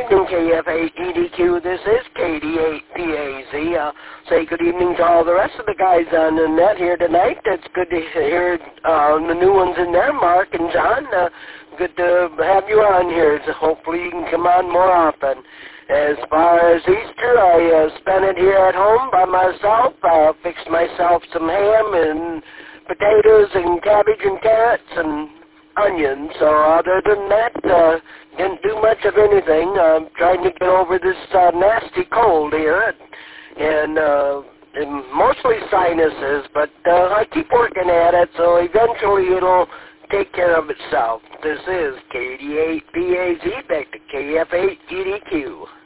evening, KF8EDQ. This is KD8PAZ. Say good evening to all the rest of the guys on the net here tonight. It's good to hear the new ones in there, Mark and John. Good to have you on here. So hopefully you can come on more often. As far as Easter, I spent it here at home by myself. Fixed myself some ham and potatoes and cabbage and carrots and onions. So other than that, didn't do much of anything. I'm trying to get over this nasty cold here, and mostly sinuses, but I keep working at it, so eventually it'll take care of itself. This is KD8PAZ, back to KF8EDQ.